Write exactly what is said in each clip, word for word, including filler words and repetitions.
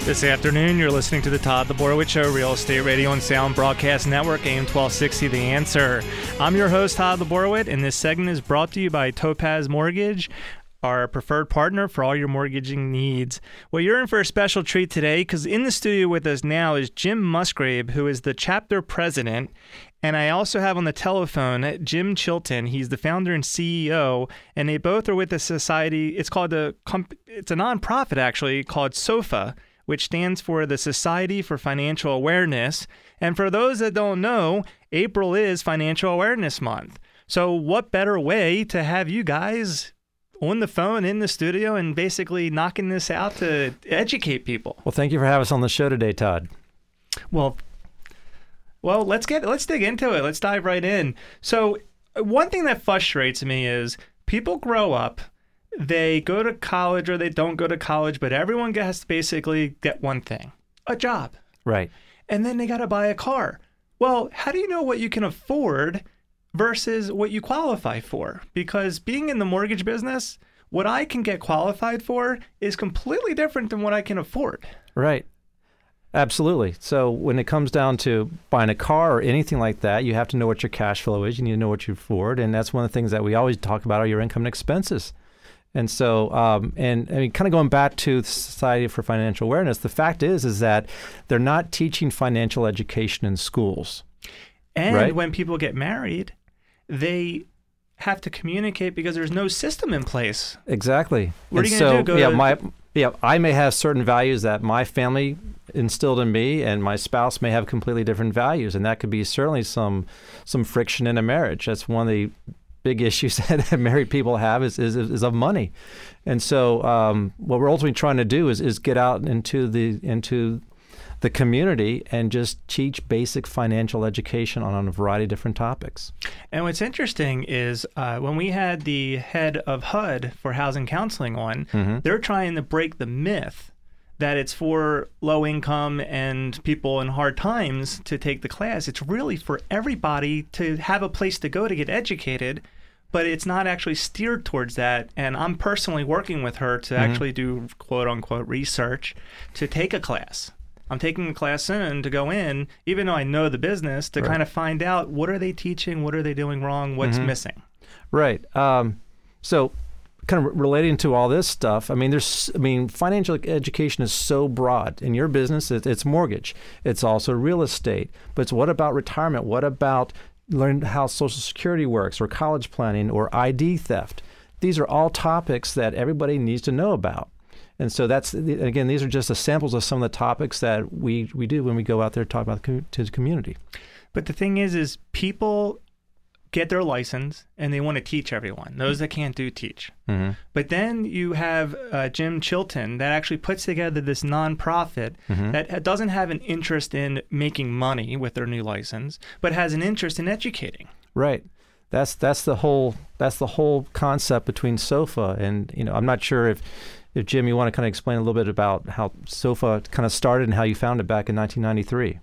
This afternoon, you're listening to the Todd Laborowitz Show, Real Estate Radio and Sound Broadcast Network, A M twelve sixty, The Answer. I'm your host, Todd Laborowitz, and this segment is brought to you by Topaz Mortgage, our preferred partner for all your mortgaging needs. Well, you're in for a special treat today because in the studio with us now is Jim Musgrave, who is the chapter president. And I also have on the telephone Jim Chilton. He's the founder and C E O, and they both are with a society. It's called a, it's a nonprofit actually called SOFA, which stands for the Society for Financial Awareness. And for those that don't know, April is Financial Awareness Month. So what better way to have you guys on the phone in the studio and basically knocking this out to educate people? Well, thank you for having us on the show today, Todd. Well, well, let's get let's dig into it. Let's dive right in. So one thing that frustrates me is people grow up, they go to college or they don't go to college, but everyone has to basically get one thing, a job. Right. And then they got to buy a car. Well, how do you know what you can afford versus what you qualify for? Because being in the mortgage business, what I can get qualified for is completely different than what I can afford. Right. Absolutely. So when it comes down to buying a car or anything like that, you have to know what your cash flow is. You need to know what you afford. And that's one of the things that we always talk about are your income and expenses. And so, um, and I mean, kind of going back to the Society for Financial Awareness, the fact is, is that they're not teaching financial education in schools. And right? when people get married, they have to communicate because there's no system in place. Exactly. What and are you so, going to do? Go yeah, to... my, yeah, I may have certain values that my family instilled in me, and my spouse may have completely different values, and that could be certainly some some friction in a marriage. That's one of the big issues that married people have is, is, is of money. And so um, what we're ultimately trying to do is, is get out into the into the community and just teach basic financial education on, on a variety of different topics. And what's interesting is uh, when we had the head of H U D for housing counseling on, mm-hmm. they're trying to break the myth that it's for low income and people in hard times to take the class. It's really for everybody to have a place to go to get educated, but it's not actually steered towards that. And I'm personally working with her to mm-hmm. actually do quote unquote research to take a class. I'm taking a class soon to go in, even though I know the business, to right. kind of find out what are they teaching, what are they doing wrong, what's mm-hmm. missing. Right. Um, so kind of relating to all this stuff, I mean, there's, I mean, financial education is so broad. In your business, it, it's mortgage. It's also real estate. But it's what about retirement? What about learning how Social Security works, or college planning, or I D theft? These are all topics that everybody needs to know about. And so that's, again, these are just the samples of some of the topics that we, we do when we go out there to talk about the, to the community. But the thing is, is people get their license and they want to teach everyone. Those that can't do, teach. Mm-hmm. But then you have uh, Jim Chilton that actually puts together this nonprofit mm-hmm. that doesn't have an interest in making money with their new license, but has an interest in educating. Right. That's that's the whole that's the whole concept between SOFA. And you know, I'm not sure if if Jim, you want to kind of explain a little bit about how SOFA kind of started and how you founded back in nineteen ninety-three.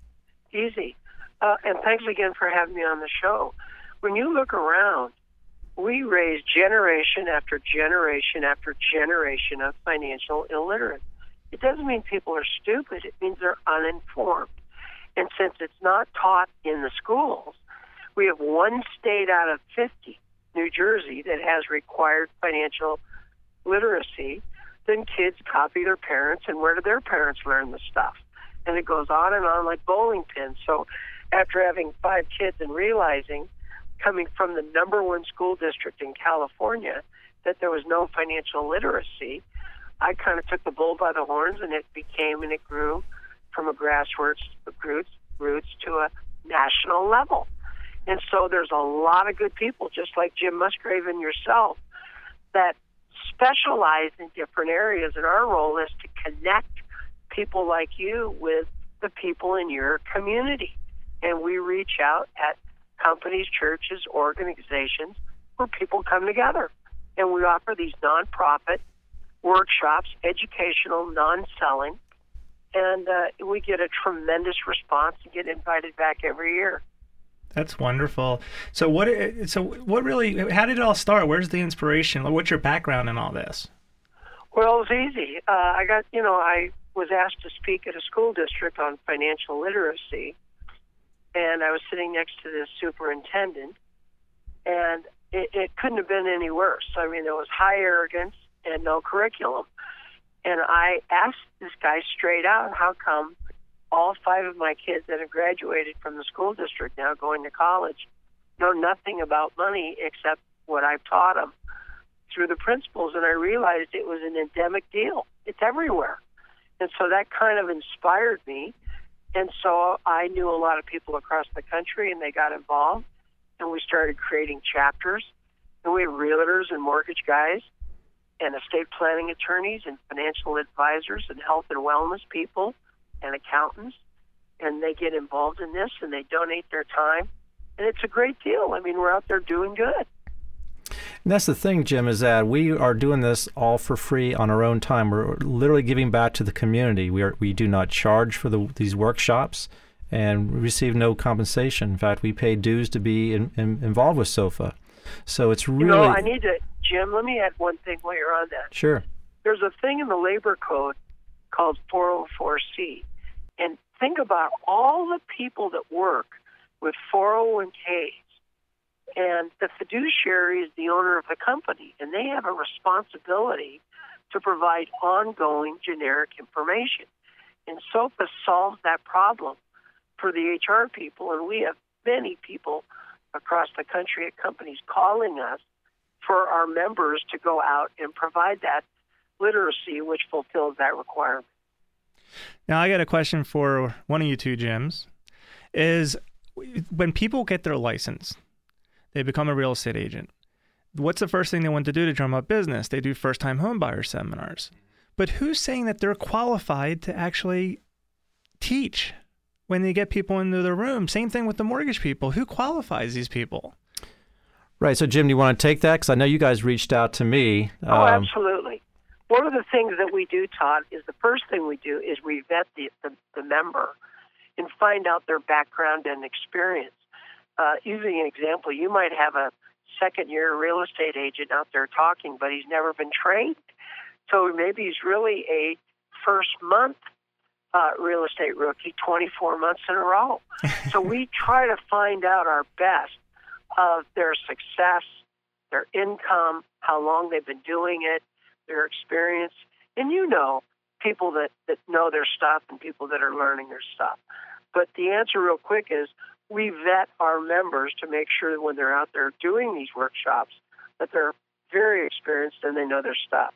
Easy. Uh, and thanks again for having me on the show. When you look around, we raise generation after generation after generation of financial illiterate. It doesn't mean people are stupid. It means they're uninformed. And since it's not taught in the schools, we have one state out of fifty, New Jersey, that has required financial literacy. Then kids copy their parents, and where do their parents learn the stuff? And it goes on and on like bowling pins. So after having five kids and realizing, coming from the number one school district in California, that there was no financial literacy, I kind of took the bull by the horns, and it became and it grew from a grassroots roots, roots to a national level. And so there's a lot of good people, just like Jim Musgrave and yourself, that specialize in different areas. And our role is to connect people like you with the people in your community. And we reach out at companies, churches, organizations where people come together. And we offer these nonprofit workshops, educational, non-selling, and uh, we get a tremendous response and get invited back every year. That's wonderful. So what? So what really? How did it all start? Where's the inspiration? What's your background in all this? Well, it was easy. Uh, I got, you know, I was asked to speak at a school district on financial literacy, and I was sitting next to this superintendent, and it, it couldn't have been any worse. I mean, there was high arrogance and no curriculum. And I asked this guy straight out, how come all five of my kids that have graduated from the school district now going to college know nothing about money except what I've taught them through the principles? And I realized it was an endemic deal. It's everywhere. And so that kind of inspired me. And so I knew a lot of people across the country, and they got involved. And we started creating chapters. And we have realtors and mortgage guys and estate planning attorneys and financial advisors and health and wellness people and accountants. And they get involved in this, and they donate their time. And it's a great deal. I mean, we're out there doing good. And that's the thing, Jim, is that we are doing this all for free on our own time. We're literally giving back to the community. We are we do not charge for the, these workshops, and receive no compensation. In fact, we pay dues to be in, in, involved with SOFA. So it's really... You know, I need to, Jim, let me add one thing while you're on that. Sure. There's a thing in the labor code called four oh four C. And think about all the people that work with four oh one Ks. And the fiduciary is the owner of the company, and they have a responsibility to provide ongoing generic information. And SOFA solves that problem for the H R people, and we have many people across the country at companies calling us for our members to go out and provide that literacy, which fulfills that requirement. Now, I got a question for one of you two, Jims. Is when people get their license, they become a real estate agent. What's the first thing they want to do to drum up business? They do first-time home buyer seminars. But who's saying that they're qualified to actually teach when they get people into their room? Same thing with the mortgage people. Who qualifies these people? Right. So, Jim, do you want to take that? Because I know you guys reached out to me. Oh, um, absolutely. One of the things that we do, Todd, is the first thing we do is we vet the, the, the member and find out their background and experience. Uh, using an example, you might have a second-year real estate agent out there talking, but he's never been trained. So maybe he's really a first-month uh, real estate rookie, twenty-four months in a row. So we try to find out our best of their success, their income, how long they've been doing it, their experience. And you know, people that, that know their stuff and people that are learning their stuff. But the answer real quick is we vet our members to make sure that when they're out there doing these workshops, that they're very experienced and they know their stuff.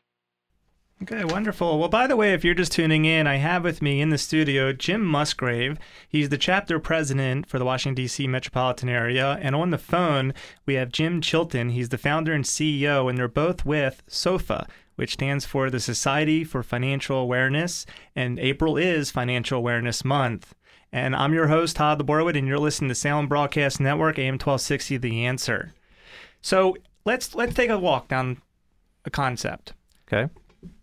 Okay, wonderful. Well, by the way, if you're just tuning in, I have with me in the studio Jim Musgrave. He's the chapter president for the Washington, D C metropolitan area. And on the phone, we have Jim Chilton. He's the founder and C E O, and they're both with SOFA, which stands for the Society for Financial Awareness. And April is Financial Awareness Month. And I'm your host, Todd Laborowitz, and you're listening to Salem Broadcast Network, A M twelve sixty, The Answer. So let's let's take a walk down a concept. Okay.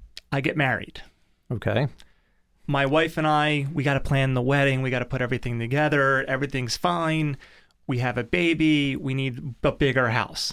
I get married. Okay. My wife and I, we got to plan the wedding. We got to put everything together. Everything's fine. We have a baby. We need a bigger house.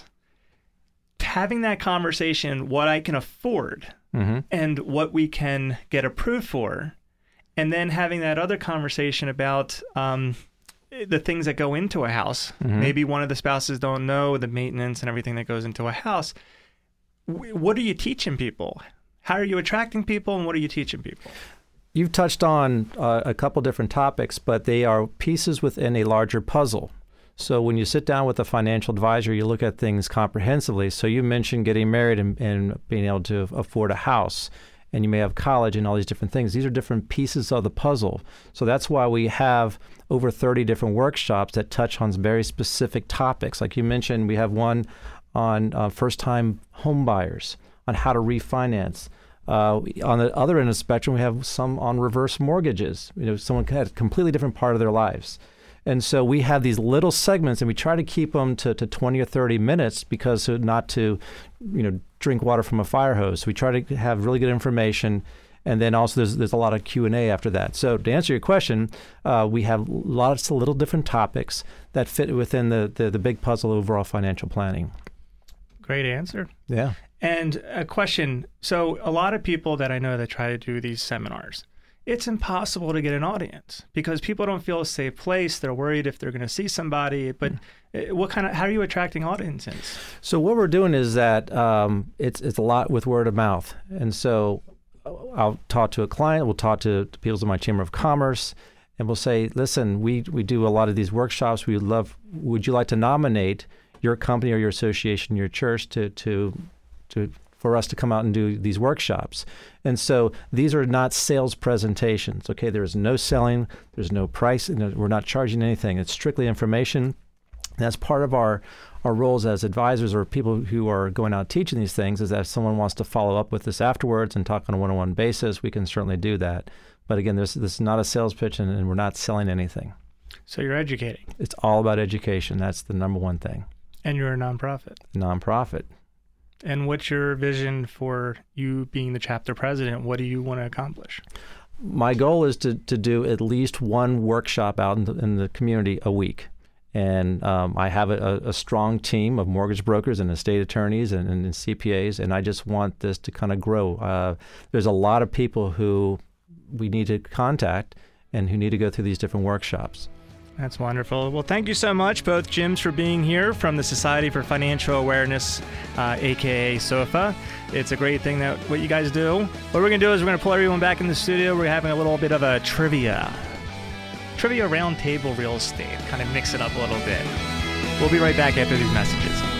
Having that conversation, what I can afford mm-hmm. and what we can get approved for, and then having that other conversation about um, the things that go into a house. Mm-hmm. Maybe one of the spouses don't know the maintenance and everything that goes into a house. What are you teaching people? How are you attracting people, and what are you teaching people? You've touched on uh, a couple different topics, but they are pieces within a larger puzzle. So when you sit down with a financial advisor, you look at things comprehensively. So you mentioned getting married and, and being able to afford a house, and you may have college and all these different things. These are different pieces of the puzzle. So that's why we have over thirty different workshops that touch on very specific topics. Like you mentioned, we have one on uh, first-time home buyers, on how to refinance. Uh, on the other end of the spectrum, we have some on reverse mortgages. You know, someone had a completely different part of their lives. And so we have these little segments, and we try to keep them to, to twenty or thirty minutes because not to, you know, drink water from a fire hose. We try to have really good information, and then also there's there's a lot of Q and A after that. So to answer your question, uh, we have lots of little different topics that fit within the, the, the big puzzle of overall financial planning. Great answer. Yeah. And a question. So a lot of people that I know that try to do these seminars, it's impossible to get an audience because people don't feel a safe place. They're worried if they're going to see somebody. But what kind of, how are you attracting audiences? So what we're doing is that um, it's it's a lot with word of mouth. And so I'll talk to a client, we'll talk to, to people in my Chamber of Commerce, and we'll say, listen, we, we do a lot of these workshops. We would love, would you like to nominate your company or your association, your church to to to for us to come out and do these workshops? And so these are not sales presentations. Okay, there is no selling, there's no price, and we're not charging anything. It's strictly information. That's part of our our roles as advisors or people who are going out teaching these things, is that if someone wants to follow up with this afterwards and talk on a one-on-one basis, we can certainly do that. But again, this, this is not a sales pitch, and, and we're not selling anything. So you're educating. It's all about education. That's the number one thing. And you're a nonprofit. Nonprofit. And what's your vision for you being the chapter president? What do you want to accomplish? My goal is to, to do at least one workshop out in the, in the community a week. And um, I have a, a strong team of mortgage brokers and estate attorneys and, and C P As, and I just want this to kind of grow. Uh, there's a lot of people who we need to contact and who need to go through these different workshops. That's wonderful. Well, thank you so much, both Jims, for being here from the Society for Financial Awareness, uh, a k a. SOFA. It's a great thing that what you guys do. What we're going to do is we're going to pull everyone back in the studio. We're having a little bit of a trivia. Trivia roundtable real estate. Kind of mix it up a little bit. We'll be right back after these messages.